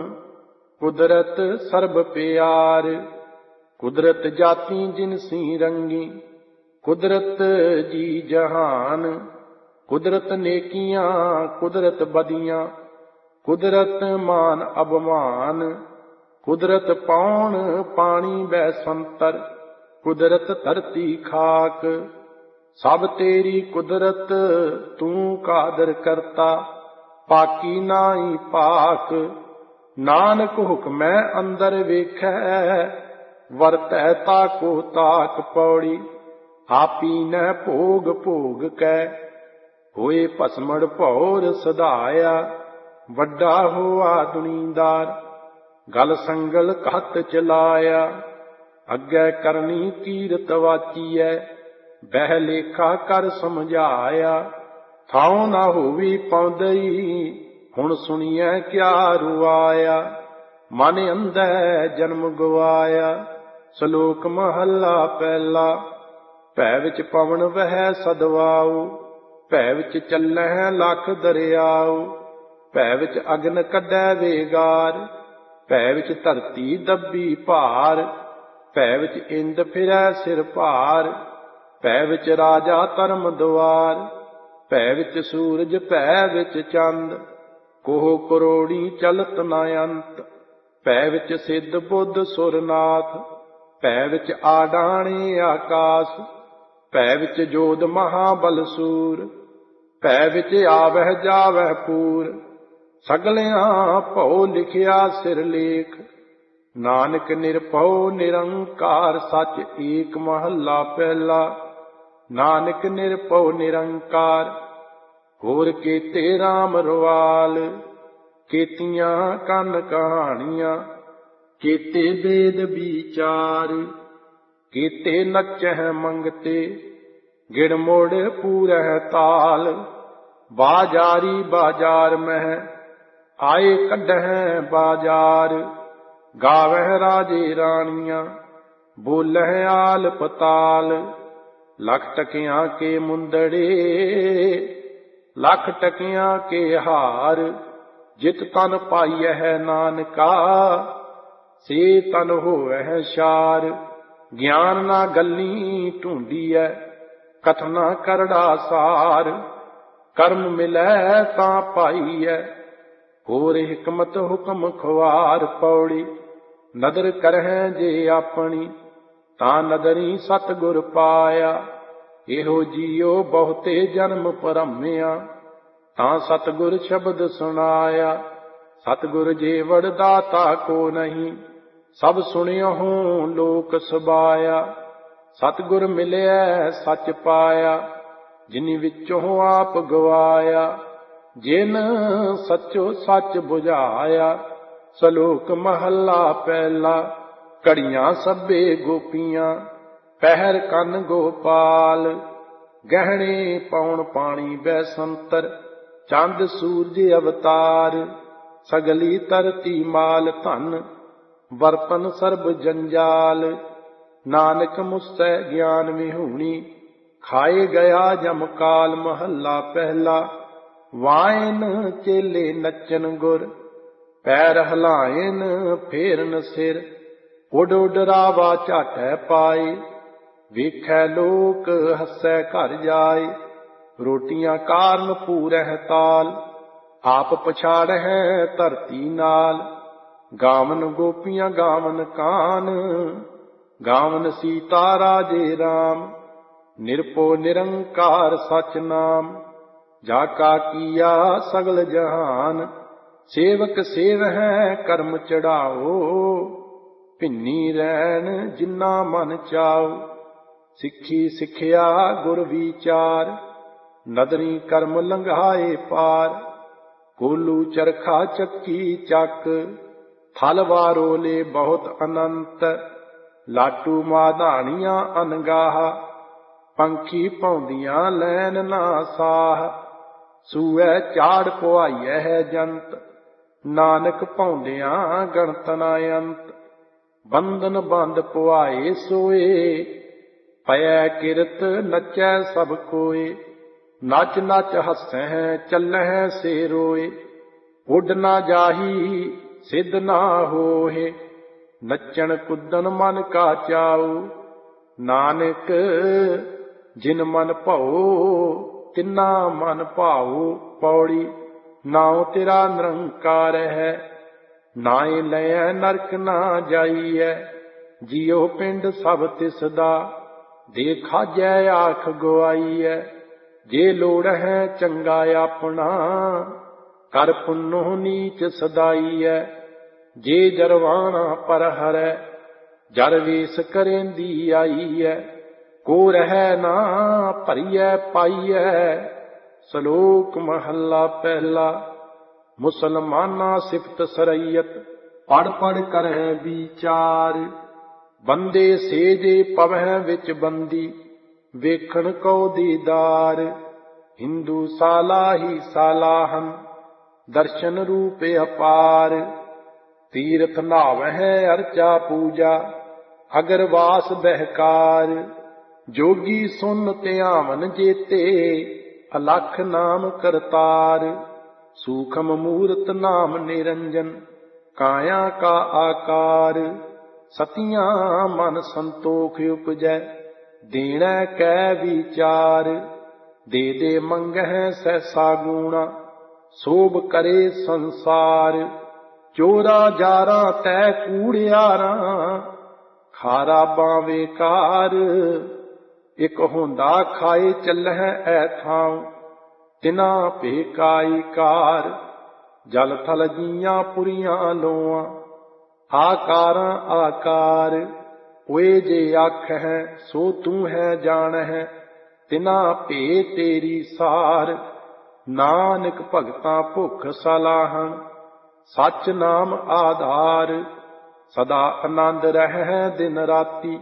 ਕੁਦਰਤ ਸਰਬ ਪਿਆਰ। ਕੁਦਰਤ ਜਾਤੀ ਜਿਨਸੀ ਰੰਗੀ, ਕੁਦਰਤ ਜੀ ਜਹਾਨ। ਕੁਦਰਤ ਨੇਕੀਆਂ ਕੁਦਰਤ ਬਦੀਆਂ, ਕੁਦਰਤ ਮਾਨ ਅਭਮਾਨ। ਕੁਦਰਤ ਪੌਣ ਪਾਣੀ ਬੈ ਸੰਤਰ, ਕੁਦਰਤ ਧਰਤੀ ਖਾਕ। ਸਭ ਤੇਰੀ ਕੁਦਰਤ ਤੂੰ ਕਾਦਰ ਕਰਤਾ, ਪਾਕੀ ਨਾਹੀ ਪਾਕ। ਨਾਨਕ ਹੁਕਮੈ ਅੰਦਰ ਵੇਖੈ, ਵਰਤੈ ਤਾਕੋ ਤਾਕ। ਪੌੜੀ। ਆਪੀ ਨੈ ਭੋਗ ਭੋਗ ਕੈ, ਹੋਏ ਭਸਮੜ ਭੌਰ ਸਧਾਇਆ। ਵੱਡਾ ਹੋਆ ਦੁਨੀਦਾਰ, ਗਲ ਸੰਗਲ ਘਤ ਚਲਾਇਆ। ਅੱਗੇ ਕਰਨੀ ਕੀਰਤ ਵਾਚੀਐ, ਬਹਿ ਲੇਖਾ ਕਰ ਸਮਝਾਇਆ। ਥਾਉ ਨਾ ਹੋਵੀ ਪਾਉਂਦਈ, ਹੁਣ ਸੁਣੀਐ ਕਿਆ ਰੁਆਇਆ। ਮਨ ਅੰਧੈ ਜਨਮ ਗਵਾਇਆ। ਸ਼ਲੋਕ ਮਹੱਲਾ ਪਹਿਲਾ। ਭੈ ਵਿੱਚ ਪਵਨ ਵਹਿ ਸਦਵਾਉ, ਭੈ ਵਿੱਚ ਚੱਲਹਿ ਲੱਖ ਦਰਿਆਉ। ਭੈ ਵਿੱਚ ਅਗਨ ਕੱਢੈ ਵੇਗਾਰ, ਭੈ ਵਿੱਚ ਧਰਤੀ ਦੱਬੀ ਭਾਰ। ਭੈ ਵਿੱਚ ਇੰਦ ਫਿਰੈ ਸਿਰ ਭਾਰ, ਭੈ ਵਿੱਚ ਰਾਜਾ ਧਰਮ ਦੁਆਰ, ਭੈ ਵਿੱਚ ਸੂਰਜ ਭੈ ਵਿੱਚ ਚੰਦ, ਕੋਹ ਕਰੋੜੀ ਚਲਤ ਨ ਅੰਤ, ਭੈ ਵਿੱਚ ਸਿੱਧ ਬੁੱਧ ਸੁਰਨਾਥ, ਭੈ ਵਿੱਚ ਆਡਾਣੇ ਆਕਾਸ, ਭੈ ਵਿੱਚ ਜੋਧ ਮਹਾਬਲ ਸੂਰ, ਭੈ ਵਿੱਚ ਆਵਹਿ ਜਾਵਹਿ ਪੂਰ, ਸਗਲਿਆਂ ਭਉ ਲਿਖਿਆ ਸਿਰ ਲੇਖ, ਨਾਨਕ ਨਿਰਭਉ ਨਿਰੰਕਾਰ ਸੱਚ ਏਕ ਮਹੱਲਾ ਪਹਿਲਾ। ਨਾਨਕ ਨਿਰਭਉ ਨਿਰੰਕਾਰ, ਹੋਰ ਕੀਤੇ ਰਾਮ ਰਵਾਲ, ਕੀਤੀਆਂ ਕੰਨ ਕਹਾਣੀਆਂ, ਕੀਤੇ ਵੇਦ ਵਿਚਾਰ, ਕੀਤੇ ਨਚਹਿ ਮੰਗਤੇ, ਗਿੜ ਮੋੜ ਪੂਰਹਿ ਤਾਲ, ਬਾਜਾਰੀ ਬਾਜ਼ਾਰ ਮਹਿ, ਆਏ ਕੱਢਹਿ ਬਾਜ਼ਾਰ, ਗਾਵਹਿ ਰਾਜੇ ਰਾਣੀਆਂ, ਬੋਲਹਿ ਆਲ ਪਤਾਲ, ਲੱਖ ਟਕਿਆਂ ਕੇ ਮੁੰਦੜੇ, ਲੱਖ ਟਕਿਆਂ ਕੇ ਹਾਰ, ਜਿਤ ਤਨ ਪਾਈਐ ਨਾਨਕਾ, ਸੇ ਤਨ ਹੋਵਹਿ ਸ਼ਾਰ, ਗਿਆਨ ਨਾ ਗੱਲੀ ਢੂੰਡੀਐ, ਕਥਨਾ ਕਰੜਾ ਸਾਰ, ਕਰਮ ਮਿਲੈ ਤਾਂ ਪਾਈਐ, ਹੋਰ ਹਿਕਮਤ ਹੁਕਮ ਖੁਆਰ। ਪੌੜੀ ਨਦਰ ਕਰਹਿ ਜੇ ਆਪਣੀ, ਤਾਂ ਨਦਰੀ ਸਤਿਗੁਰ ਪਾਇਆ, ਇਹੋ ਜੀਉ ਬਹੁਤੇ ਜਨਮ ਭਰਮਿਆ, ਤਾਂ ਸਤਿਗੁਰ ਸ਼ਬਦ ਸੁਣਾਇਆ। ਸਤਿਗੁਰ ਜੀਵੜ ਦਾਤਾ ਕੋ ਨਹੀਂ, ਸਭ ਸੁਣਿਓ ਲੋਕ ਸਬਾਇਆ, ਸਤਿਗੁਰ ਮਿਲਿਆ ਸੱਚ ਪਾਇਆ, ਜਿਨੀ ਵਿੱਚੋਂ ਆਪ ਗਵਾਇਆ, ਜਿਨ ਸੱਚੋ ਸੱਚ ਬੁਝਾਇਆ। ਸਲੋਕ ਮਹੱਲਾ ਪਹਿਲਾ। ਘੜੀਆਂ ਸਭੇ ਗੋਪੀਆਂ, ਪਹਿਰ ਕੰਨ ਗੋਪਾਲ, ਗਹਿਣੇ ਪਾਉਣ ਪਾਣੀ ਬੈਸੰਤਰ, ਚੰਦ ਸੂਰਜ ਅਵਤਾਰ, ਸਗਲੀ ਧਰਤੀ ਮਾਲ ਧਨ, ਬਰਤਨ ਸਰਬ ਜੰਜਾਲ, ਨਾਨਕ ਮੁਸਤੈ ਗਿਆਨ ਵਿਹੂਣੀ, ਖਾਏ ਗਿਆ ਜਮ ਕਾਲ। ਮਹੱਲਾ ਪਹਿਲਾ। ਵਾਇਨ ਚੇਲੇ ਨੱਚਨ ਗੁਰ, ਪੈਰ ਹਲਾਇਨ ਫੇਰਨ ਸਿਰ, ਉੱਡ ਉੱਡ ਰਾਵਾ ਝਾਟੈ ਪਾਏ, ਵੇਖੈ ਲੋਕ ਹੱਸੈ ਘਰ ਜਾਏ, ਰੋਟੀਆਂ ਕਾਰਨ ਪੂਰਹਿ ਤਾਲ, ਆਪ ਪਛਾੜਹਿ ਧਰਤੀ ਨਾਲ, ਗਾਵਨ ਗੋਪੀਆਂ ਗਾਵਨ ਕਾਨ, ਗਾਵਨ ਸੀਤਾ ਰਾਜੇ ਰਾਮ, ਨਿਰਭਉ ਨਿਰੰਕਾਰ ਸਚ ਨਾਮ, ਜਾ ਕਾ ਕੀਆ ਸਗਲ ਜਹਾਨ, ਸੇਵਕ ਸੇਵਹਿ ਕਰਮ ਚੜਾਓ, ਭਿੰਨੀ ਰਹਿਣ ਜਿਨਾ ਮਨ ਚਾਉ, ਸਿੱਖੀ ਸਿੱਖਿਆ ਗੁਰ ਵਿਚਾਰ, ਨਦਰੀ ਕਰਮ ਲੰਘਾਏ ਪਾਰ, ਕੋਲੂ ਚਰਖਾ ਚੱਕੀ ਚੱਕ, ਥਲ ਵਾਰੋਲੇ ਬਹੁਤ ਅਨੰਤ, ਲਾਟੂ ਮਾਧਾਣੀਆਂ ਅਨਗਾਹ, ਪੰਖੀ ਪਾਉਂਦੀਆਂ ਲੈਨ ਨਾ ਸਾਹ, ਸੂਐ ਚਾੜ ਪੁਆਈਐ ਜੰਤ, ਨਾਨਕ ਪਾਉਂਦਿਆਂ ਗਣਤ ਨਾ ਅੰਤ, ਬੰਧਨ ਬੰਦ ਪੁਆਏ ਸੋਏ, ਪਇਐ ਕਿਰਤ ਨਚੈ ਸਭ ਕੋਏ, ਨਚ ਨਚ ਹੱਸੈ ਚੱਲਹਿ ਸੇ ਰੋਏ, ਉੱਡ ਨਾ ਜਾਹੀ ਸਿੱਧ ਨਾ ਹੋਏ, ਨੱਚਣ ਕੁੱਦਨ ਮਨ ਕਾ ਚਾਉ, ਨਾਨਕ ਜਿਨ ਮਨ ਭਉ ਤਿਨਾ ਮਨ ਭਾਉ। ਪੌੜੀ ਨਾਉ ਤੇਰਾ ਨਿਰੰਕਾਰ ਹੈ, ਨਾਏ ਲੈ ਨਰਕ ਨਾ ਜਾਈਐ, ਜਿਉ ਪਿੰਡ ਸਭ ਤਿਸ ਦਾ, ਦੇ ਖਾਜੈ ਆਖ ਗਵਾਈਐ, ਜੇ ਲੋੜ ਹੈ ਚੰਗਾ ਆਪਣਾ, ਕਰ ਪੁੰਨੋ ਨੀਚ ਸਦਾਈਐ, ਜੇ ਜਰਵਾਣਾ ਪਰ ਹਰੈ, ਜਰ ਵੇਸ ਕਰੇਂਦੀ ਆਈਐ, ਕੋ ਰਹਿ ਨਾ ਭਰੀਐ ਪਾਈਐ। ਸਲੋਕ ਮਹੱਲਾ ਪਹਿਲਾ। ਮੁਸਲਮਾਨਾ ਸਿਫਤ ਸਰਈਅਤ, ਪੜ ਪੜ ਕਰਹਿ ਵਿਚਾਰ, ਬੰਦੇ ਸੇਜੇ ਪਵਹਿ ਵਿੱਚ ਬੰਦੀ, ਵੇਖਣ ਕਉ ਦੀਦਾਰ, ਹਿੰਦੂ ਸਾਲਾਹੀ ਸਾਲਾਹਨ, ਦਰਸ਼ਨ ਰੂਪ ਅਪਾਰ, ਤੀਰਥ ਨਾਵਹਿ ਅਰਚਾ ਪੂਜਾ, ਅਗਰਵਾਸ ਬਹਿਕਾਰ, ਜੋਗੀ ਸੁਨ ਧਿਆਵਨ ਜੇਤੇ, ਅਲਖ ਨਾਮ ਕਰਤਾਰ, ਸੂਖਮ ਮੂਰਤ ਨਾਮ ਨਿਰੰਜਨ, ਕਾਇਆ ਕਾ ਆਕਾਰ, ਸਤੀਆਂ ਮਨ ਸੰਤੋਖ ਉਪਜੈ। ਦੇਣਾ ਕੈ ਵਿਚਾਰ, ਦੇ ਦੇ ਮੰਗਹਿ ਸਹਿਸਾ ਗੂਣਾ। ਸੋਭ ਕਰੇ ਸੰਸਾਰ, ਚੋਰਾ ਜਾਰਾ ਤੈ ਕੂੜਿਆਰਾਂ। ਖਾਰਾ ਬਾਵੇਂ ਕਾਰ, ਇਕ ਹੁੰਦਾ ਖਾਏ ਚੱਲਹਿ ਐ ਥਾਉ। ਤਿਨਾ ਭੇਕਾਈ ਕਾਰ, ਜਲ ਥਲ ਜੀਆਂ ਪੁਰੀਆਂ ਲੋਆਂ। ਆਕਾਰਾਂ ਆਕਾਰ, ਓਏ ਜੇ ਆਖਹਿ ਸੋ ਤੂੰ ਹੈ ਜਾਣਹਿ। ਤਿਨਾ ਭੇ ਤੇਰੀ ਸਾਰ, ਨਾਨਕ ਭਗਤਾਂ ਭੁੱਖ ਸਲਾਹਣ। ਸੱਚ ਨਾਮ ਆਧਾਰ, ਸਦਾ ਆਨੰਦ ਰਹਿ ਦਿਨ ਰਾਤੀ।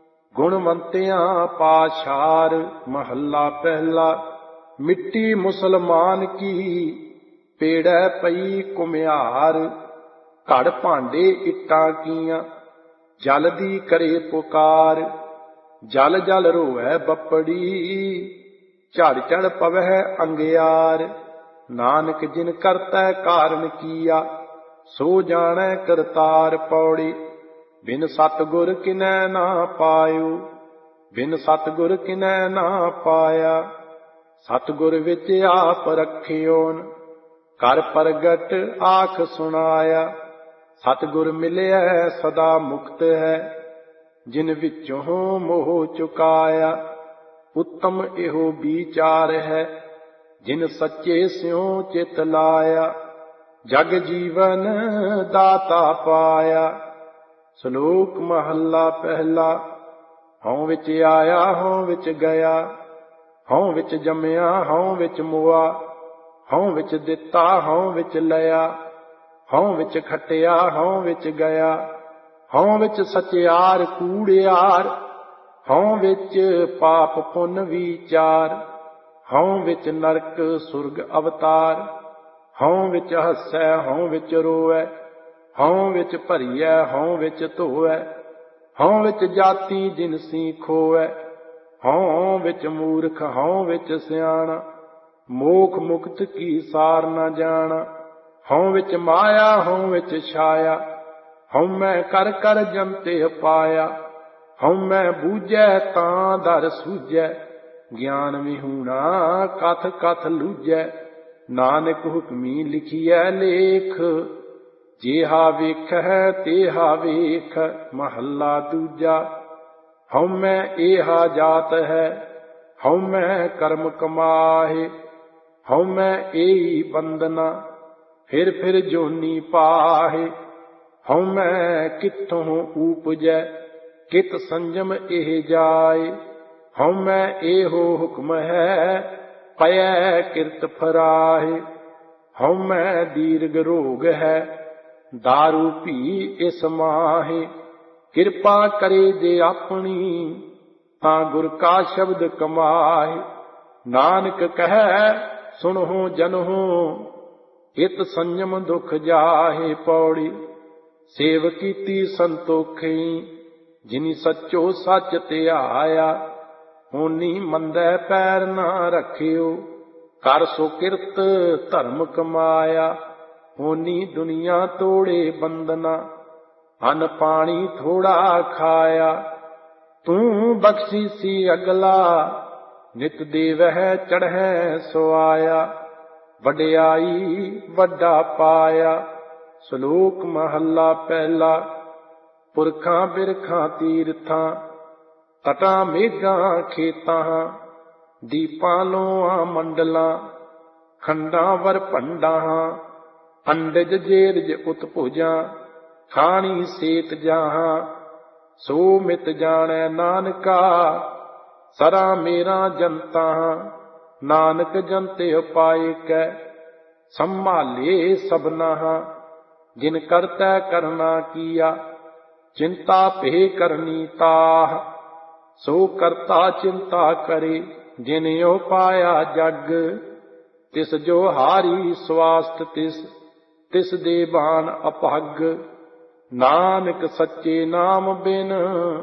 ਗੁਣਵੰਤਿਆਂ ਪਾਸ਼ਾਰ, ਮਹੱਲਾ ਪਹਿਲਾ। ਮਿੱਟੀ ਮੁਸਲਮਾਨ ਕੀ, ਪੇੜੈ ਪਈ ਕੁਮਿਆਰ। ਘੜ ਭਾਂਡੇ ਇੱਟਾਂ ਕੀਆਂ, ਜਲ ਦੀ ਕਰੇ ਪੁਕਾਰ। ਜਲ ਜਲ ਰੋਵੈ ਬੱਪੜੀ, ਝੜ ਝੜ ਪਵਹਿ ਅੰਗਿਆਰ। ਨਾਨਕ ਜਿਨ ਕਰਤੈ ਕਾਰਨ ਕੀਆ, ਸੋ ਜਾਣੈ ਕਰਤਾਰ। ਪੌੜੀ ਬਿਨ ਸਤਿਗੁਰ ਕਿਨੈ ਨਾ ਪਾਇਓ, ਬਿਨ ਸਤਿਗੁਰ ਕਿਨੈ ਨਾ ਪਾਇਆ। ਸਤਿਗੁਰ ਵਿੱਚ ਆਪ ਰਖਿਓਨ, ਕਰ ਪ੍ਰਗਟ ਆਖ ਸੁਣਾਇਆ। ਸਤਿਗੁਰ ਮਿਲਿਆ ਸਦਾ ਮੁਕਤ ਹੈ, ਜਿਨ ਵਿੱਚੋਂ ਮੋਹ ਚੁਕਾਇਆ। ਉੱਤਮ ਇਹੋ ਵਿਚਾਰ ਹੈ, ਜਿਨ ਸੱਚੇ ਸਿਉ ਚਿਤ ਲਾਇਆ। ਜਗ ਜੀਵਨ ਦਾਤਾ ਪਾਇਆ। ਸ਼ਲੋਕ ਮਹੱਲਾ ਪਹਿਲਾ। ਹਉ ਵਿੱਚ ਆਇਆ ਹਉ ਵਿੱਚ ਗਿਆ, ਹਉ ਵਿੱਚ ਜੰਮਿਆ ਹਉ ਵਿੱਚ ਮੁਆ। ਹਉ ਵਿੱਚ ਦਿੱਤਾ ਹਉ ਵਿੱਚ ਲਿਆ, ਹਉ ਵਿੱਚ ਖਟਿਆ ਹਉ ਵਿੱਚ ਗਿਆ। ਹਉ ਵਿੱਚ ਸਚਿਆਰ ਕੂੜਿਆਰ, ਹਉ ਵਿੱਚ ਪਾਪ ਪੁੰਨ ਵਿਚਾਰ। ਹਉ ਵਿੱਚ ਨਰਕ ਸੁਰਗ ਅਵਤਾਰ, ਹਉ ਵਿੱਚ ਹੱਸੈ ਹਉ ਵਿੱਚ ਰੋਵੈ। ਹਉ ਵਿੱਚ ਭਰੀਐ ਹਉ ਵਿੱਚ ਧੋਵੈ, ਹਉ ਵਿੱਚ ਜਾਤੀ ਜਿਨਸੀ ਖੋਵੈ। ਹਉ ਵਿੱਚ ਮੂਰਖ ਹਉ ਵਿੱਚ ਸਿਆਣਾ, ਮੋਖ ਮੁਕਤ ਕੀ ਸਾਰ ਨ ਜਾਣਾ। ਹਉ ਵਿੱਚ ਮਾਇਆ ਹਉ ਵਿੱਚ ਛਾਇਆ, ਹਉਮੈ ਕਰ ਕਰ ਜੰਤੇ ਪਾਇਆ। ਹਉਮੈ ਬੂਝੈ ਤਾਂ ਦਰ ਸੂਝੈ, ਗਿਆਨ ਵਿਹੂਣਾ ਕਥ ਕਥ ਲੂਝੈ। ਨਾਨਕ ਹੁਕਮੀ ਲਿਖੀਐ ਲੇਖ, ਜੇਹਾ ਵੇਖੈ ਤੇਹਾ ਵੇਖ। ਮਹੱਲਾ ਦੂਜਾ। ਹਉਮੈ ਏਹਾ ਜਾਤ ਹੈ, ਹਉਮੈ ਕਰਮ ਕਮਾਹੇ। ਹਉਮੈ ਏਈ ਬੰਧਨਾ, ਫਿਰ ਫਿਰ ਜੋਨੀ ਪਾਹੇ। ਹਉਮੈ ਕਿੱਥੋਂ ਊਪਜੈ, ਕਿਤ ਸੰਜਮ ਇਹ ਜਾਏ। ਹਉਮੈ ਏਹੋ ਹੁਕਮ ਹੈ, ਪਇਐ ਕਿਰਤ ਫਰਾਹੇ। ਹਉਮੈ ਦੀਰਘ ਰੋਗ ਹੈ, ਦਾਰੂ ਭੀ ਇਸ ਮਾਹੇ। ਕਿਰਪਾ ਕਰੇ ਜੇ ਆਪਣੀ, ਤਾਂ ਗੁਰ ਕਾ ਸ਼ਬਦ ਕਮਾਏ। ਨਾਨਕ ਕਹੈ ਸੁਣਹੁ ਜਨਹੁ, ਇਤ ਸੰਜਮ ਦੁਖ ਜਾਹੇ। ਪੌੜੀ ਸੇਵ ਕੀਤੀ ਸੰਤੋਖੀ, ਜਿਨੀ ਸੱਚੋ ਸੱਚ ਧਿਆਇਆ। ਹੋਨੀ ਮੰਦੈ ਪੈਰ ਨਾ ਰੱਖਿਓ, ਕਰ ਸੋ ਕਿਰਤ ਧਰਮ ਕਮਾਇਆ। ਹੋਨੀ ਦੁਨੀਆ ਤੋੜੇ ਬੰਧਨਾ, ਅੰਨ ਪਾਣੀ ਥੋੜਾ ਖਾਇਆ। ਤੂੰ ਬਖਸ਼ੀ ਸੀ ਅਗਲਾ, ਨਿਤ ਦੇਵਹਿ ਚੜ੍ਹੈ ਸੁਆਇਆ। ਵਡਿਆਈ ਵੱਡਾ ਪਾਇਆ। ਸ਼ਲੋਕ ਮਹੱਲਾ ਪਹਿਲਾ। ਪੁਰਖਾਂ ਬਿਰਖਾਂ ਤੀਰਥਾਂ, ਤਟਾਂ ਮੇਘਾਂ ਖੇਤਾਂ। ਦੀਪਾਂ ਲੋਆਂ ਮੰਡਲਾਂ, ਖੰਡਾਂ ਵਰ ਭੰਡਾਂ। ਅੰਡਜ ਜੇਰਜ ਉਤਭੁਜਾਂ, ਖਾਣੀ ਸੇਤ ਜਾਹਾਂ। ਸੋ ਮਿਤ ਜਾਣੈ ਨਾਨਕਾ, ਸਰਾ ਮੇਰਾ ਜਨਤਾ। ਨਾਨਕ ਜੰਤੇ ਉਪਾਇ ਕੈ, ਸੰਭਾਲੇ ਸਭਨਾ। ਜਿਨ ਕਰਤੈ ਕਰਨਾ ਕੀਆ, ਚਿੰਤਾ ਭੇ ਕਰਨੀ ਤਾਹ। ਸੋ ਕਰਤਾ ਚਿੰਤਾ ਕਰੇ, ਜਿਨਿ ਪਾਇਆ ਜਗ। ਤਿਸ ਜੋ ਹਾਰੀ ਸਵਾਸਤ ਤਿਸ, ਤਿਸ ਦੇ ਬਾਣ ਅਭਗ। ਨਾਨਕ ਸੱਚੇ ਨਾਮ ਬਿਨ,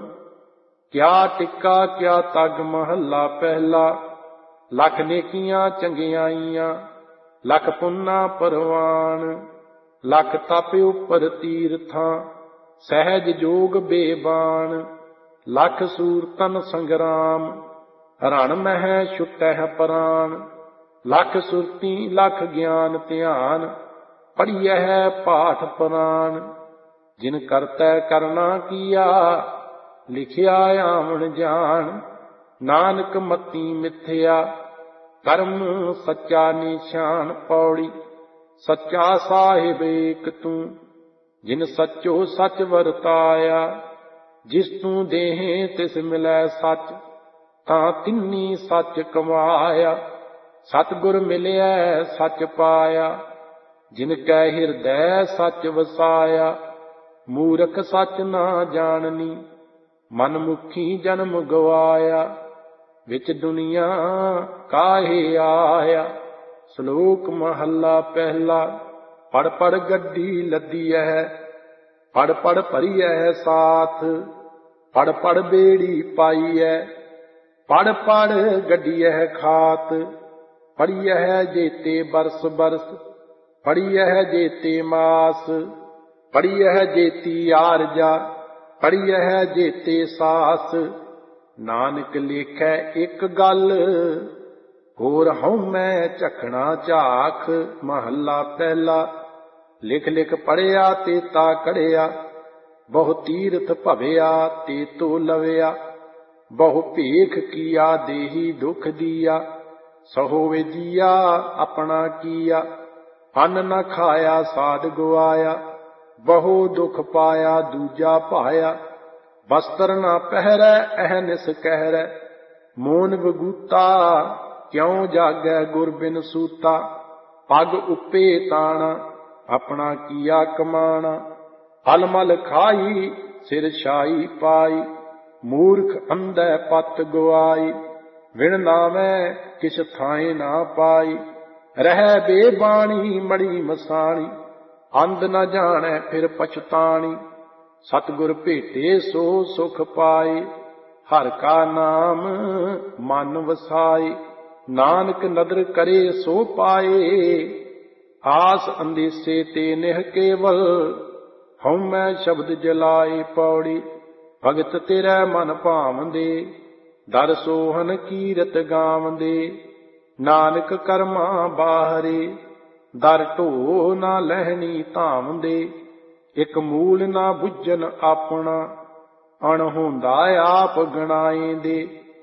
ਕਿਆ ਟਿੱਕਾ ਕਿਆ ਤਗ। ਮਹੱਲਾ ਪਹਿਲਾ। ਲੱਖ ਨੇਕੀਆਂ ਚੰਗਿਆਈਆਂ, ਲੱਖ ਪੁੰਨਾ ਪਰਵਾਨ। ਲੱਖ ਤਪ ਉਪਰ ਤੀਰਥਾਂ, ਸਹਿਜ ਜੋਗ ਬੇਬਾਨ, ਲਖ ਸੂਰ ਤਨ ਸੰਗਰਾਮ, ਰਣ ਮਹਿ ਛੁਟਹਿ ਪ੍ਰਾਨ, ਲਖ ਸੁਰਤੀ ਲਖ ਗਿਆਨ ਧਿਆਨ, ਪੜ੍ਹੀਐ ਪਾਠ ਪੁਰਾਨ। ਜਿਨ ਕਰਤੈ ਕਰਨਾ ਕੀਆ, ਲਿਖਿਆ ਆਵਣ ਜਾਣ, ਨਾਨਕ ਮਤੀ ਮਿਥਿਆ, ਕਰਮ ਸੱਚਾ ਨਿਸ਼ਾਨ। ਪੌੜੀ। ਸੱਚਾ ਸਾਹਿਬ ਏਕ ਤੂੰ, ਜਿਨ ਸੱਚੋ ਸੱਚ ਵਰਤਾਇਆ, ਜਿਸ ਤੂੰ ਦੇਹੇ ਤਿਸ ਮਿਲੈ ਸੱਚ, ਤਾਂ ਤਿੰਨੀ ਸੱਚ ਕਮਾਇਆ। ਸਤਿਗੁਰ ਮਿਲਿਆ ਸੱਚ ਪਾਇਆ, ਜਿਨ ਕੈ ਹਿਰਦੈ ਸੱਚ ਵਸਾਇਆ। ਮੂਰਖ ਸੱਚ ਨਾ ਜਾਣਨੀ, ਮਨ ਮੁਖੀ ਜਨਮ ਗਵਾਇਆ, ਵਿੱਚ ਦੁਨੀਆ ਕਾਹੇ ਆਇਆ। ਸ਼ਲੋਕ ਮਹੱਲਾ ਪਹਿਲਾ। ਪੜ ਪੜ ਗੱਡੀ ਲੱਦੀਐ, ਪੜ ਪੜ ਭਰੀਐ ਸਾਥ, ਪੜ ਪੜ ਬੇੜੀ ਪਾਈਐ, ਪੜ ਪੜ ਗੱਡੀਐ ਖਾਤ। ਪੜੀਐ ਜੇਤੇ ਬਰਸ ਬਰਸ, ਪੜੀਐ ਜੇਤੇ ਮਾਸ, ਪੜੀਐ ਜੇਤੀ ਆਰਜਾ, ਪੜੀਐ ਜੇਤੇ ਸਾਸ। ਨਾਨਕ ਲੇਖੈ ਇੱਕ ਗੱਲ, ਹੋਰ ਹਉਮੈ ਝਖਣਾ ਝਾਖ। ਮਹੱਲਾ ਪਹਿਲਾ। ਲਿਖ ਲਿਖ ਪੜਿਆ ਤੇ ਤਾ ਕੜਿਆ, ਬਹੁ ਤੀਰਥ ਭਵਿਆ ਤੇ ਤੋ ਲਵਿਆ। ਬਹੁ ਭੇਖ ਕੀਆ ਦੇਹੀ ਦੁਖ ਦੀਆ, ਸਹੋਵੇ ਜੀਆ ਆਪਣਾ ਕੀਆ। ਅੰਨ ਨ ਖਾਇਆ ਸਾਧ ਗਵਾਇਆ, ਬਹੁ ਦੁਖ ਪਾਇਆ ਦੂਜਾ ਭਾਇਆ। ਬਸਤਰ ਨਾ ਪਹਿਰੈ ਅਹਨਿਸ ਕਹਿਰੈ, ਮੋਨ ਵਗੂਤਾ ਕਿਉ ਜਾਗੈ ਗੁਰ ਬਿਨ ਸੂਤਾ। ਪੱਗ ਉੱਪੇ ਤਾਣਾ, ਆਪਣਾ ਕੀਆ ਕਮਾਣਾ। ਹਲ ਮਲ ਖਾਈ ਸਿਰ ਛਾਈ ਪਾਈ, ਮੂਰਖ ਅੰਧੈ ਪਤ ਗਵਾਈ। ਵਿਣ ਨਾਵੈ ਕਿਛ ਥਾਏ ਨਾ ਪਾਈ, ਰਹਿ ਬੇਬਾਣੀ ਮੜੀ ਮਸਾਣੀ। ਅੰਧ ਨ ਜਾਣੈ ਫਿਰ ਪਛਤਾਣੀ, ਸਤਿਗੁਰ ਭੇਟੇ ਸੋ ਸੁਖ ਪਾਏ। ਹਰਿ ਕਾ ਨਾਮ ਮਨ ਵਸਾਏ, ਨਾਨਕ ਨਦਰ ਕਰੇ ਸੋ ਪਾਏ। ਆਸ ਅੰਦੇਸੇ ਤੇ ਨਿਹ ਕੇਵਲ, ਹਉਮੈ ਸ਼ਬਦ ਜਲਾਏ। ਪੌੜੀ। ਭਗਤ ਤੇਰਾ ਮਨ ਭਾਵੰਦੇ, ਦਰ ਸੋਹਨ ਕੀਰਤ ਗਾਵੰਦੇ। ਨਾਨਕ ਕਰਮਾ ਬਾਹਰੇ, ਦਰ ਢੋ ਨਾ ਲਹਿਣੀ ਧਾਵੰਦੇ। ਇਕ ਮੂਲ ਨਾ ਬੁੱਝਨ ਆਪਣਾ, ਅਣਹੋਂਦਾ ਆਪ ਗਣਾਏਂਦੇ।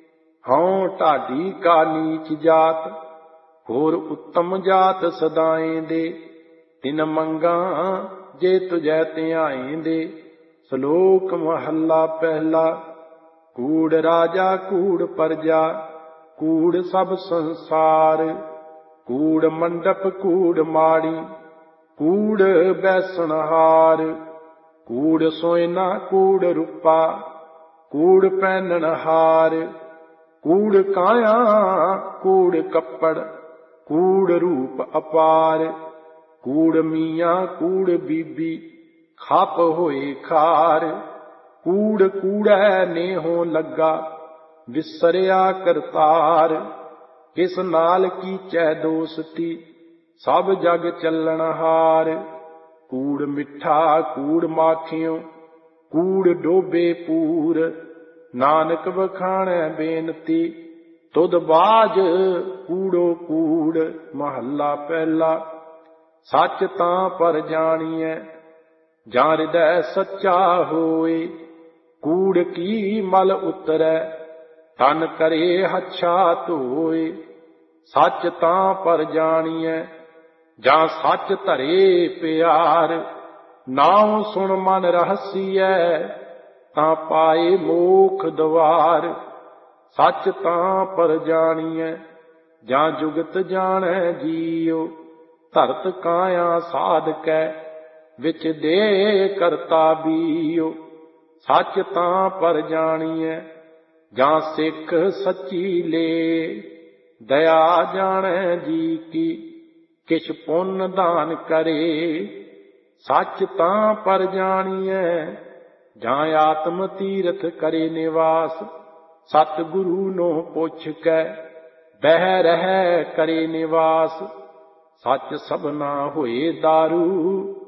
ਹਉ ਢਾਡੀ ਕਾ ਨੀਚ ਜਾਤ, ਹੋਰ ਉੱਤਮ ਜਾਤ ਸਦਾਏਂਦੇ। ਤਿਨ ਮੰਗਾ ਜੇ ਤੁਝੈ ਧਿਆਏਂਦੇ। ਸ਼ਲੋਕ ਮਹੱਲਾ ਪਹਿਲਾ। ਕੂੜ ਰਾਜਾ ਕੂੜ ਪਰਜਾ, ਕੂੜ ਸਭ ਸੰਸਾਰ। ਕੂੜ ਮੰਡਪ ਕੂੜ ਮਾੜੀ, ਕੂੜ ਬੈਸਣਹਾਰ। ਕੂੜ ਸੋਇਨਾ ਕੂੜ ਰੂਪਾ, ਕੂੜ ਪਹਿਨਣ ਹਾਰ। ਕੂੜ ਕਾਇਆ ਕੂੜ ਕੱਪੜ, ਕੂੜ ਰੂਪ ਅਪਾਰ। ਕੂੜ ਮੀਆਂ ਕੂੜ ਬੀਬੀ, ਖਪ ਹੋਏ ਖਾਰ। ਕੂੜ ਕੂੜੈ ਨੇਹੋ ਲੱਗਾ, ਵਿਸਰਿਆ ਕਰਤਾਰ। ਕਿਸ ਨਾਲ ਕੀਚੈ ਦੋਸਤੀ, ਸਭ ਜਗ ਚੱਲਣ ਹਾਰ। ਕੂੜ ਮਿੱਠਾ ਕੂੜ ਮਾਖਿਓ, ਕੂੜ ਡੋਬੇ ਪੂਰ। ਨਾਨਕ ਵਖਾਣੈ ਬੇਨਤੀ, ਤੁਧ ਬਾਝ ਕੂੜੋ ਕੂੜ। ਮਹੱਲਾ ਪਹਿਲਾ। ਸੱਚ ਤਾਂ ਪਰ ਜਾਣੀਐ, ਜਾਂ ਹਿਰਦੈ ਸੱਚਾ ਹੋਏ। ਕੂੜ ਕੀ ਮਲ ਉਤਰੈ, ਤਨ ਕਰੇ ਹੱਛਾ ਧੋਏ। ਸੱਚ ਤਾਂ ਪਰ ਜਾਣੀਐ, ਜਾਂ ਸੱਚ ਧਰੇ ਪਿਆਰ। ਨਾਉ ਸੁਣ ਮਨ ਰਹਸੀਐ, ਤਾਂ ਪਾਏ ਮੋਖ ਦਵਾਰ। ਸੱਚ ਤਾਂ ਪਰ ਜਾਣੀਐ, ਜਾਂ ਜੁਗਤ ਜਾਣੈ ਜੀਉ। ਧਰਤ ਕਾਇਆ ਸਾਧਕੈ, ਵਿੱਚ ਦੇ ਕਰਤਾ ਬੀਉ। ਸੱਚ ਤਾਂ ਪਰ ਜਾਣੀਐ, ਜਾਂ ਸਿੱਖ ਸੱਚੀ ਲੇ। ਦਇਆ ਜਾਣੈ ਜੀ ਕੀ, ਕਿਛ ਪੁੰਨ ਦਾਨ ਕਰੇ। ਸੱਚ ਤਾਂ ਪਰ ਜਾਣੀਐ, ਜਾਂ ਆਤਮ ਤੀਰਥ ਕਰੇ ਨਿਵਾਸ। ਸਤ ਗੁਰੂ ਨੂੰ ਪੁੱਛ ਕੈ, ਬਹਿ ਰਹਿ ਕਰੇ ਨਿਵਾਸ। ਸੱਚ ਸਭਨਾ ਹੋਏ ਦਾਰੂ,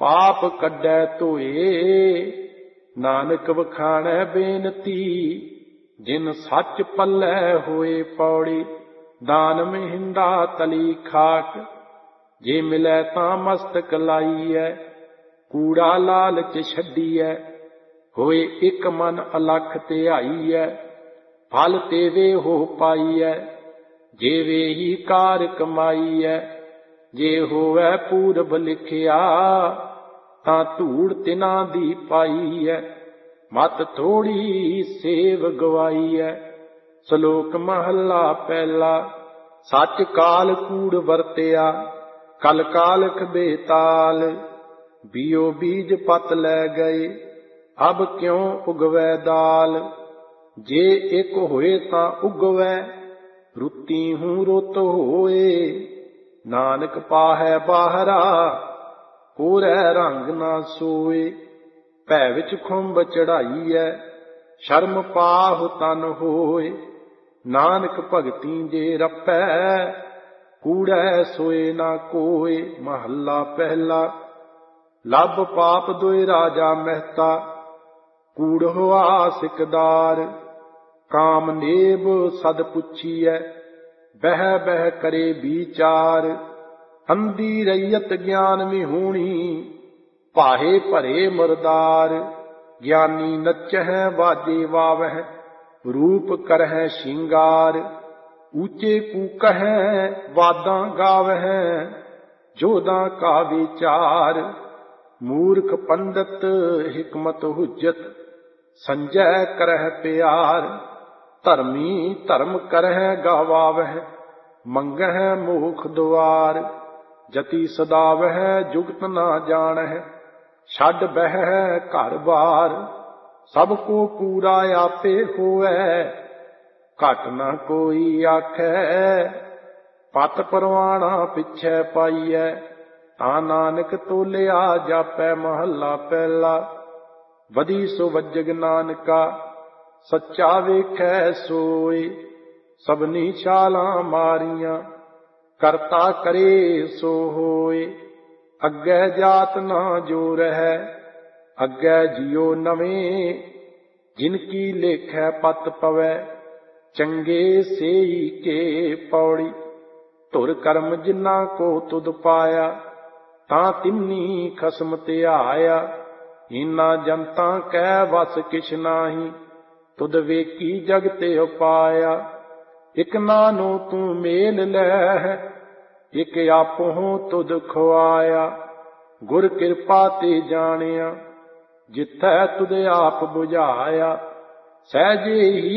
ਪਾਪ ਕੱਢੈ ਧੋਏ। ਨਾਨਕ ਵਖਾਣੈ ਬੇਨਤੀ ਜਿਨ ਸੱਚ ਪੱਲੇ ਹੋਏ। ਪੌੜੀ ਦਾਨ ਮਹਿੰਦਾ ਤਲੀ ਖਾਕ ਜੇ ਮਿਲੈ ਤਾਂ ਮਸਤਕ ਲਾਈਐ। ਕੂੜਾ ਲਾਲਚ ਛੱਡੀਐ ਹੋਏ ਇੱਕ ਮਨ ਅਲਖ ਧਿਆਈਐ। ਫਲ ਤੇਵੇ ਹੋ ਪਾਈਐ ਜੇਵੇ ਹੀ ਕਾਰ ਕਮਾਈਐ। ਜੇ ਹੋਵੈ ਪੂਰਬ ਲਿਖਿਆ ਤਾਂ ਧੂੜ ਤਿਨਾਂ ਦੀ ਪਾਈਐ। ਮਤ ਥੋੜੀ ਸੇਵ ਗਵਾਈਐ। ਸ਼ਲੋਕ ਮਹੱਲਾ ਪਹਿਲਾ। ਸੱਚ ਕਾਲ ਕੂੜ ਵਰਤਿਆ ਕਲ ਕਾਲਖ ਬੇਤਾਲ। ਬੀਓ ਬੀਜ ਪਤ ਲੈ ਗਏ ਅਬ ਕਿਉਂ ਉਗਵੈ ਦਾਲ। ਜੇ ਇੱਕ ਹੋਏ ਤਾਂ ਉਗਵੈ ਰੁੱਤੀ ਹੂੰ ਰੁੱਤ ਹੋਏ। ਨਾਨਕ ਪਾਹੈ ਬਾਹਰਾ ਕੋਰੈ ਰੰਗ ਨਾ ਸੋਏ। ਭੈ ਵਿੱਚ ਖੁੰਭ ਚੜਾਈਐ ਸ਼ਰਮ ਪਾਹੁ ਤਨ ਹੋਏ। ਨਾਨਕ ਭਗਤੀ ਜੇ ਰੱਪੈ ਕੂੜੈ ਸੋਏ ਨਾ ਕੋਏ। ਮਹੱਲਾ ਪਹਿਲਾ। ਲੱਭ ਪਾਪ ਦੋਇ ਰਾਜਾ ਮਹਿਤਾ ਕੂੜ ਹੋਆ ਸਿਕਦਾਰ। ਕਾਮ ਨੇਬ ਸਦ ਪੁੱਛੀਐ ਬਹਿ ਬਹਿ ਕਰੇ ਵਿਚਾਰ। ਅੰਧੀ ਰਈਅਤ ਗਿਆਨ ਵਿਹੂਣੀ ਭਾਹੇ ਭਰੇ ਮੁਰਦਾਰ। ਗਿਆਨੀ ਨੱਚਹਿ ਵਾਜੇ ਵਾਵਹਿ ਰੂਪ ਕਰਹਿ ਸ਼ਿੰਗਾਰ। ਉੱਚੇ ਕੂਕਹਿ ਵਾਦਾਂ ਗਾਵਹਿ ਜੋਦਾਂ ਕਾ ਵਿਚਾਰ। ਮੂਰਖ ਪੰਡਤ ਹਿਕਮਤ ਹੁਜਤ ਸੰਜੈ ਕਰਹਿ ਪਿਆਰ। ਧਰਮੀ ਧਰਮ ਕਰਹਿ ਗਾਵਾਵਹਿ ਮੰਗਹਿ ਮੋਖ ਦੁਆਰ। ਜਤੀ ਸਦਾਵਹਿ ਜੁਗਤ ਨਾ ਜਾਣਹਿ ਛੱਡ ਬਹਿ ਘਰ ਬਾਰ। ਸਭ ਕੋ ਪੂਰਾ ਆਪੇ ਹੋਵੈ ਘਟ ਨਾ ਕੋਈ ਆਖੈ। ਪਤ ਪਰਵਾਣਾ ਪਿਛੈ ਪਾਈਐ ਤਾਂ ਨਾਨਕ ਤੋਲਿਆ ਜਾਪੈ। ਮਹੱਲਾ ਪਹਿਲਾ। ਵਧੀ ਸੋ ਵੱਜਗ ਨਾਨਕਾ ਸੱਚਾ ਵੇਖੈ ਸੋਏ। ਸਭਨੀ ਛਾਲਾਂ ਮਾਰੀਆਂ ਕਰਤਾ ਕਰੇ ਸੋ ਹੋਏ। ਅੱਗੇ ਜਾਤ ਨਾ ਜੋ ਰਹਿ ਅੱਗੇ ਜਿਉ ਨਵੇਂ। ਜਿਨ ਕੀ ਲੇਖੈ ਪਤ ਪਵੈ ਚੰਗੇ ਸੇਈ ਕੇ। ਪੌੜੀ ਧੁਰ ਕਰਮ ਜਿਨ੍ਹਾਂ ਕੋ ਤੁਧ ਪਾਇਆ ਤਾਂ ਤਿੰਨੀ ਖਸਮ ਧਿਆਇਆ। ਇਨਾ ਜਨਤਾ ਕੈ ਵਸ ਕਿਛ ਨਾਹੀ ਤੁਧ ਵੇਖੀ ਜਗ ਤੇ ਉਪਾਇਆ। ਇਕ ਨਾਨੋ ਤੂੰ ਮੇਲ ਲੈ ਇਕ ਆਪਹੁ ਤੁਧ ਖੁਆਇਆ। ਗੁਰ ਕਿਰਪਾ ਤੇ ਜਾਣਿਆ ਜਿਥੈ ਤੁਧ ਆਪ ਬੁਝਾਇਆ। ਸਹਿਜੇ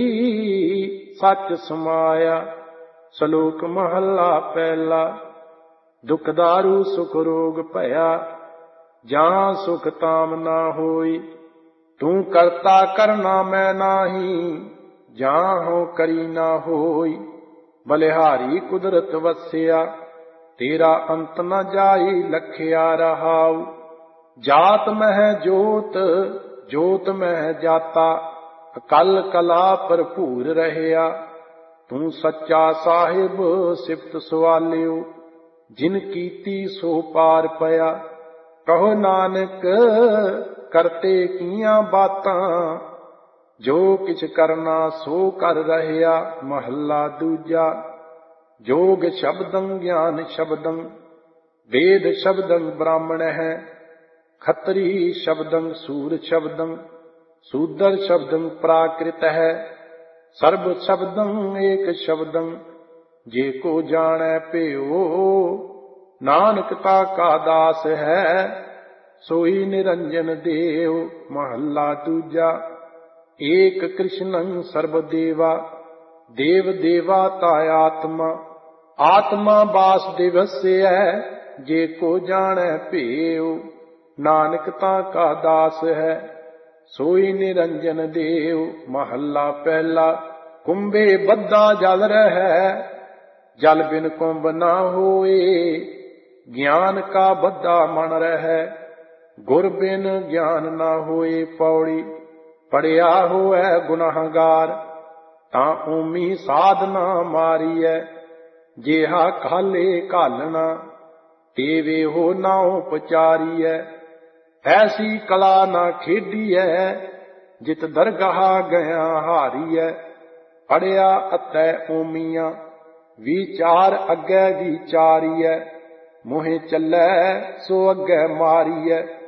ਹੀ ਸੱਚ ਸਮਾਇਆ। ਸ਼ਲੋਕ ਮਹੱਲਾ ਪਹਿਲਾ। ਦੁਖ ਦਾਰੂ ਸੁਖ ਰੋਗ ਭਇਆ ਜਾਂ ਸੁਖ ਤਾਮ ਨਾ ਹੋਈ। ਤੂੰ ਕਰਤਾ ਕਰਨਾ ਮੈਂ ਨਾਹੀ ਜਾਂ ਹੋ ਕਰੀ ਨਾ ਹੋਈ। ਬਲਿਹਾਰੀ ਕੁਦਰਤ ਵਸਿਆ ਤੇਰਾ ਅੰਤ ਨ ਜਾਈ ਲਖਿਆ ਰਹਾਉ। ਜਾਤ ਮਹਿ ਜੋਤ ਜੋਤ ਮਹਿ ਜਾਤਾ ਅਕਲ ਕਲਾ ਭਰਪੂਰ ਰਹਿਆ। ਤੂੰ ਸੱਚਾ ਸਾਹਿਬ ਸਿਫਤ ਸਵਾਲਿਓ ਜਿਨ ਕੀਤੀ ਸੋ ਪਾਰ ਪਿਆ। ਕਹੋ ਨਾਨਕ ਕਰਤੇ ਕੀਆਂ ਬਾਤਾਂ ਜੋ ਕਿਛ ਕਰਨਾ ਸੋ ਕਰ ਰਹਿਆ। ਮਹੱਲਾ ਦੂਜਾ। ਜੋਗ ਸ਼ਬਦੰ ਗਿਆਨ ਸ਼ਬਦੰ ਵੇਦ ਸ਼ਬਦੰ ਬ੍ਰਾਹਮਣ ਹੈ। ਖੱਤਰੀ ਸ਼ਬਦੰ ਸੂਰ ਸ਼ਬਦੰ ਸੂਦਰ ਸ਼ਬਦੰ ਪ੍ਰਾਕ੍ਰਿਤ ਹੈ। ਸਰਬ ਸ਼ਬਦੰ ਏਕ ਸ਼ਬਦੰ ਜੇ ਕੋ ਜਾਣੈ ਭਿਓ। ਨਾਨਕ ਤਾ ਕਾ ਦਾਸ ਹੈ ਸੋਈ ਨਿਰੰਜਨ ਦੇਵ। ਮਹੱਲਾ ਦੂਜਾ। ਏਕ ਕ੍ਰਿਸ਼ਨੰ ਸਰਬ ਦੇਵਾ ਦੇਵ ਦੇਵਾ ਤਾ ਆਤਮਾ। ਆਤਮਾ ਬਾਸ ਦਿਵਸੈ ਜੇ ਕੋ ਜਾਣੈ ਭਿਓ। ਨਾਨਕ ਤਾ ਕਾ ਦਾਸ ਹੈ ਸੋਈ ਨਿਰੰਜਨ ਦੇਵ। ਮਹੱਲਾ ਪਹਿਲਾ। ਕੁੰਭੇ ਬੱਧਾ ਜਲ ਰਹਿ ਜਲ ਬਿਨ ਕੁੰਭ ਨਾ ਹੋਏ। ਗਿਆਨ ਕਾ ਬੱਧਾ ਮਨ ਰਹਿ ਗੁਰ ਬਿਨ ਗਿਆਨ ਨਾ ਹੋਏ। ਪੌੜੀ ਪੜਿਆ ਹੋਐ ਗੁਨਾਹਗਾਰ ਤਾਂ ਊਮੀ ਸਾਧਨਾ ਮਾਰੀਐ। ਜਿਹਾ ਖਾਲੇ ਘਾਲਣਾ ਤੇਵੇ ਹੋ ਨਾਉ ਪਚਾਰੀਐ। ਐਸੀ ਕਲਾ ਨਾ ਖੇਡੀਐ ਜਿਤ ਦਰਗਾਹ ਗਿਆ ਹਾਰੀਐ। ਪੜਿਆ ਅਤੈ ਓਮੀਆਂ ਵਿਚਾਰ ਅੱਗੇ ਵਿਚਾਰੀਐ। ਮੋਹਿ ਚੱਲੈ ਸੋ ਅੱਗੇ ਮਾਰੀਐ।